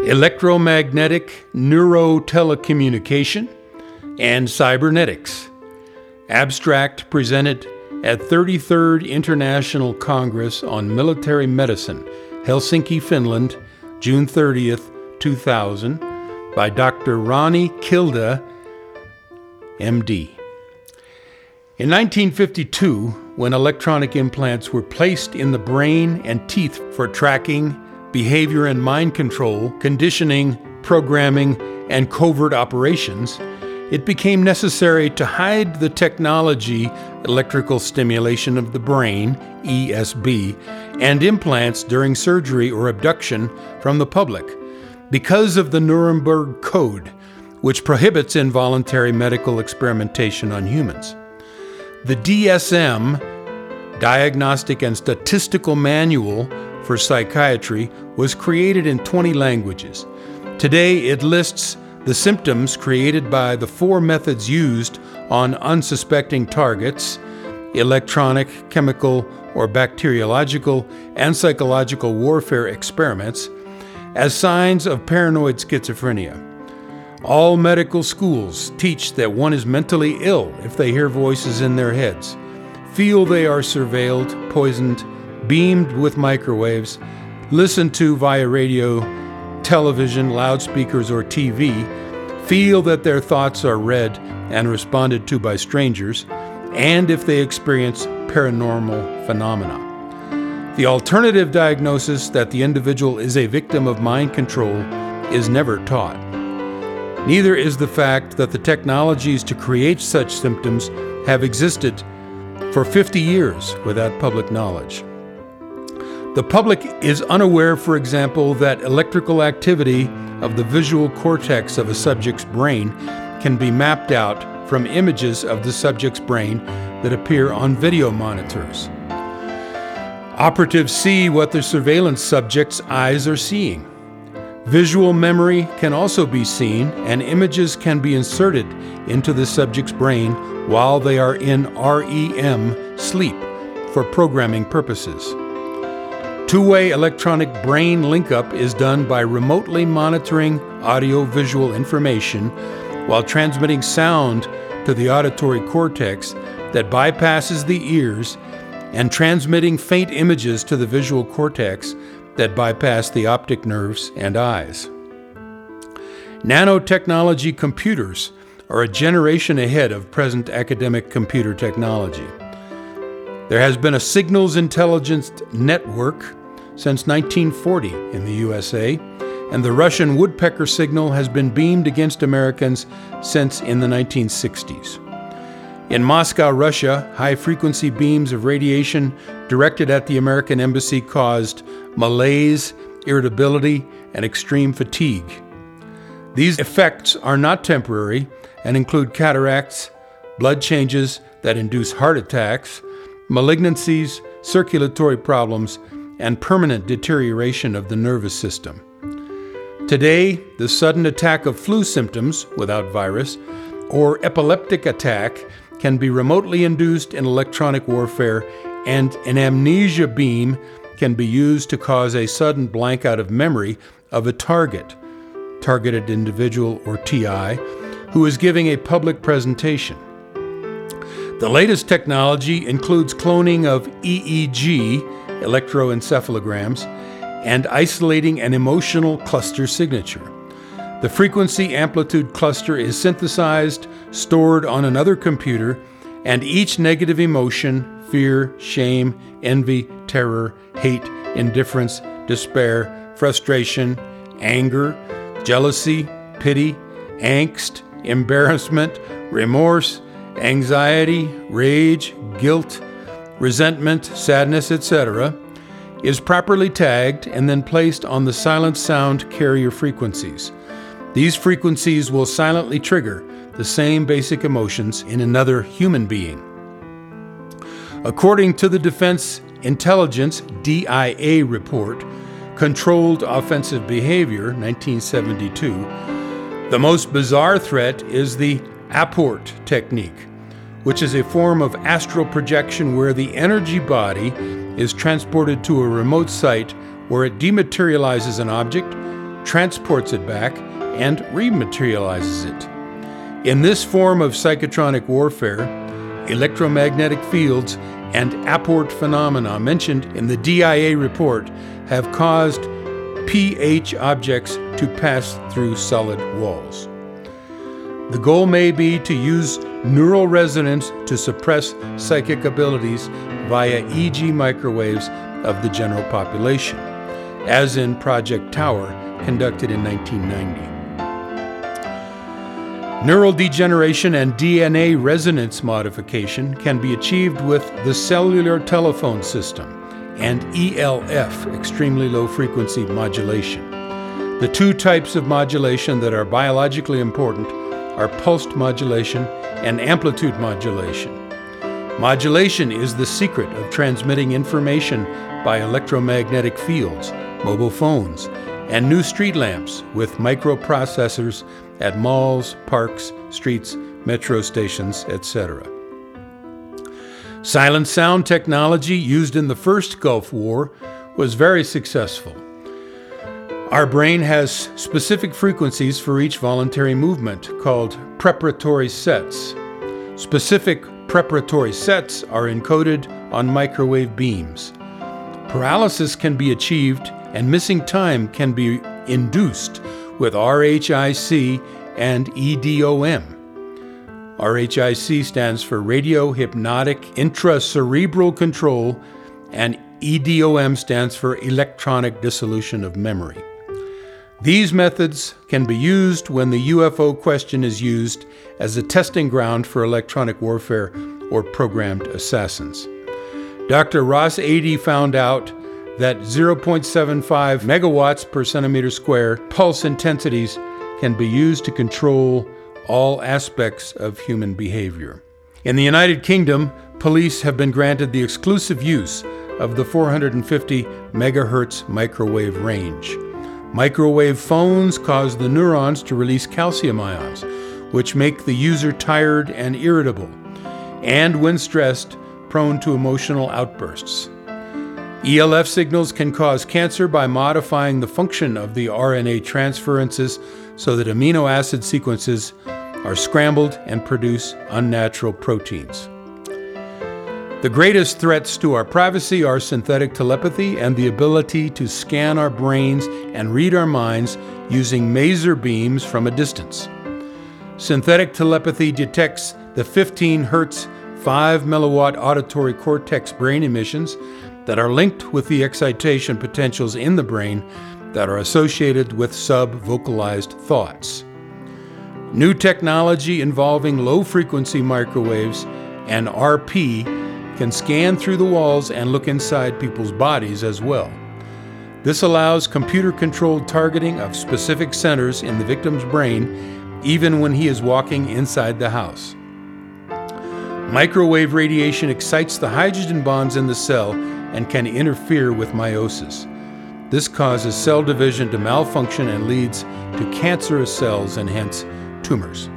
electromagnetic neurotelecommunication, and cybernetics. Abstract presented at 33rd International Congress on Military Medicine, Helsinki, Finland, June 30th, 2000, by Dr. Ronnie Kilda, MD. In 1952, when electronic implants were placed in the brain and teeth for tracking, behavior and mind control, conditioning, programming, and covert operations, it became necessary to hide the technology, electrical stimulation of the brain, ESB, and implants during surgery or abduction from the public, because of the Nuremberg Code, which prohibits involuntary medical experimentation on humans. The DSM, Diagnostic and Statistical Manual for Psychiatry, was created in 20 languages. Today, it lists the symptoms created by the 4 methods used on unsuspecting targets: electronic, chemical, or bacteriological and psychological warfare experiments, as signs of paranoid schizophrenia. All medical schools teach that one is mentally ill if they hear voices in their heads, feel they are surveilled, poisoned, beamed with microwaves, listened to via radio, television, loudspeakers, or TV, feel that their thoughts are read and responded to by strangers, and if they experience paranormal phenomena. The alternative diagnosis that the individual is a victim of mind control is never taught. Neither is the fact that the technologies to create such symptoms have existed for 50 years without public knowledge. The public is unaware, for example, that electrical activity of the visual cortex of a subject's brain can be mapped out from images of the subject's brain that appear on video monitors. Operatives see what the surveillance subject's eyes are seeing. Visual memory can also be seen, and images can be inserted into the subject's brain while they are in REM sleep for programming purposes. Two-way electronic brain link-up is done by remotely monitoring audio-visual information while transmitting sound to the auditory cortex that bypasses the ears and transmitting faint images to the visual cortex that bypass the optic nerves and eyes. Nanotechnology computers are a generation ahead of present academic computer technology. There has been a signals intelligence network since 1940 in the USA, and the Russian woodpecker signal has been beamed against Americans since in the 1960s. In Moscow, Russia, high-frequency beams of radiation directed at the American embassy caused malaise, irritability, and extreme fatigue. These effects are not temporary and include cataracts, blood changes that induce heart attacks, malignancies, circulatory problems, and permanent deterioration of the nervous system. Today, the sudden attack of flu symptoms without virus or epileptic attack can be remotely induced in electronic warfare, and an amnesia beam can be used to cause a sudden blank out of memory of a targeted individual or TI, who is giving a public presentation. The latest technology includes cloning of EEG, electroencephalograms, and isolating an emotional cluster signature. The frequency amplitude cluster is synthesized, stored on another computer, and each negative emotion, fear, shame, envy, terror, hate, indifference, despair, frustration, anger, jealousy, pity, angst, embarrassment, remorse, anxiety, rage, guilt, resentment, sadness, etc., is properly tagged and then placed on the silent sound carrier frequencies. These frequencies will silently trigger the same basic emotions in another human being. According to the Defense Intelligence DIA report, Controlled Offensive Behavior, 1972, the most bizarre threat is the apport technique, which is a form of astral projection where the energy body is transported to a remote site where it dematerializes an object, transports it back, and rematerializes it. In this form of psychotronic warfare, electromagnetic fields and apport phenomena mentioned in the DIA report have caused pH objects to pass through solid walls. The goal may be to use neural resonance to suppress psychic abilities via EG microwaves of the general population, as in Project Tower, conducted in 1990. Neural degeneration and DNA resonance modification can be achieved with the cellular telephone system and ELF, extremely low frequency modulation. The two types of modulation that are biologically important are pulsed modulation and amplitude modulation. Modulation is the secret of transmitting information by electromagnetic fields, mobile phones, and new street lamps with microprocessors at malls, parks, streets, metro stations, etc. Silent sound technology used in the first Gulf War was very successful. Our brain has specific frequencies for each voluntary movement called preparatory sets. Specific preparatory sets are encoded on microwave beams. Paralysis can be achieved and missing time can be induced with RHIC and EDOM. RHIC stands for Radio Hypnotic Intracerebral Control, and EDOM stands for Electronic Dissolution of Memory. These methods can be used when the UFO question is used as a testing ground for electronic warfare or programmed assassins. Dr. Ross Adey found out that 0.75 megawatts per centimeter square pulse intensities can be used to control all aspects of human behavior. In the United Kingdom, police have been granted the exclusive use of the 450 megahertz microwave range. Microwave phones cause the neurons to release calcium ions, which make the user tired and irritable, and when stressed, prone to emotional outbursts. ELF signals can cause cancer by modifying the function of the RNA transferences so that amino acid sequences are scrambled and produce unnatural proteins. The greatest threats to our privacy are synthetic telepathy and the ability to scan our brains and read our minds using maser beams from a distance. Synthetic telepathy detects the 15 Hz, 5 milliwatt auditory cortex brain emissions that are linked with the excitation potentials in the brain that are associated with sub-vocalized thoughts. New technology involving low-frequency microwaves and RP can scan through the walls and look inside people's bodies as well. This allows computer-controlled targeting of specific centers in the victim's brain, even when he is walking inside the house. Microwave radiation excites the hydrogen bonds in the cell and can interfere with meiosis. This causes cell division to malfunction and leads to cancerous cells and hence tumors.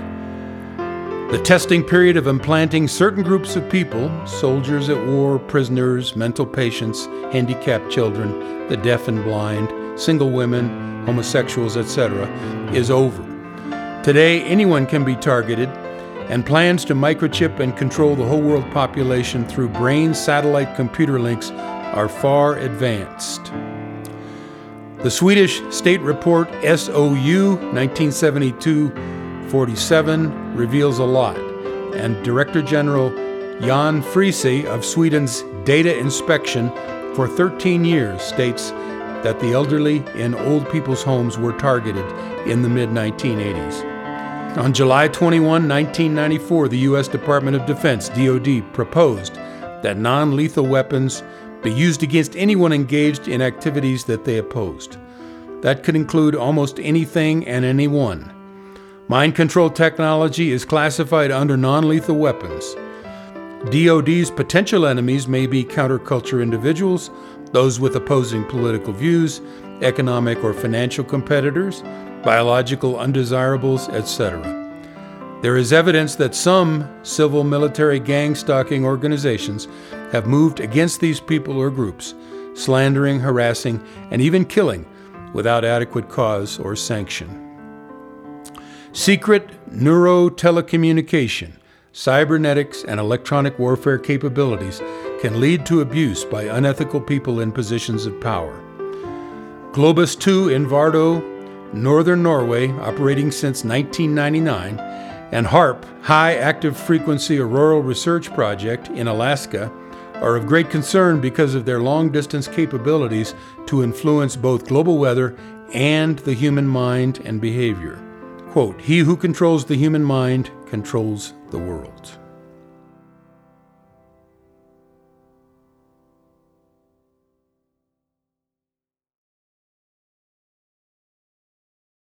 The testing period of implanting certain groups of people, soldiers at war, prisoners, mental patients, handicapped children, the deaf and blind, single women, homosexuals, etc., is over. Today, anyone can be targeted, and plans to microchip and control the whole world population through brain satellite computer links are far advanced. The Swedish state report SOU 1972-47 reveals a lot, and Director General Jan Friese of Sweden's Data Inspection for 13 years states that the elderly in old people's homes were targeted in the mid-1980s. On July 21, 1994, the U.S. Department of Defense, DoD, proposed that non-lethal weapons be used against anyone engaged in activities that they opposed. That could include almost anything and anyone. Mind control technology is classified under non-lethal weapons. DoD's potential enemies may be counterculture individuals, those with opposing political views, economic or financial competitors, biological undesirables, etc. There is evidence that some civil military gang stalking organizations have moved against these people or groups, slandering, harassing, and even killing without adequate cause or sanction. Secret neurotelecommunication, cybernetics, and electronic warfare capabilities can lead to abuse by unethical people in positions of power. Globus 2 in Vardø, northern Norway, operating since 1999, and HAARP, High Active Frequency Auroral Research Project in Alaska, are of great concern because of their long-distance capabilities to influence both global weather and the human mind and behavior. Quote, "He who controls the human mind controls the world."